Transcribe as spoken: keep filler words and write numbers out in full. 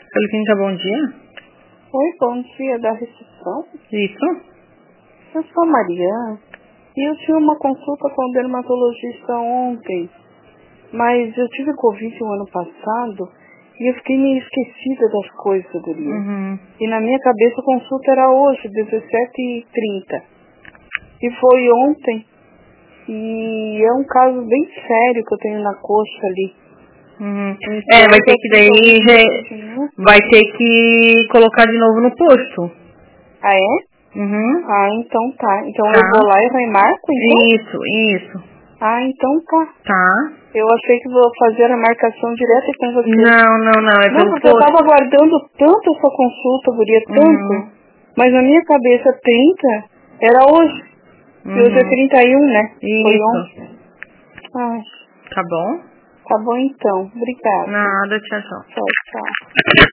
Clínica, bom dia. Oi, bom dia, da recepção. Isso. Eu sou a Mariana e eu tive uma consulta com o dermatologista ontem, mas eu tive Covid o ano passado e eu fiquei meio esquecida das coisas, Guria. Uhum. E na minha cabeça a consulta era hoje, dezessete e trinta. E foi ontem. E é um caso bem sério que eu tenho na coxa ali. Uhum. Então, É, vai ter eu que fiz daí alguns re- exames. vai ter que colocar de novo no posto. Ah, é? Uhum. Ah, então tá. Então Tá. eu vou lá e remarco, então? Isso, isso. Ah, então tá. Tá. Eu achei que vou fazer a marcação direta com você. Não, não, não, é Não, pelo porque eu tava posto. aguardando tanto essa consulta, Guria, Uhum. tanto. Mas na minha cabeça trinta era hoje. E hoje é Uhum. trinta e um, né? Foi Isso. ontem. Ai, Tá bom? tá bom então. Obrigada. Nada, tchau, tchau. Tchau, tchau.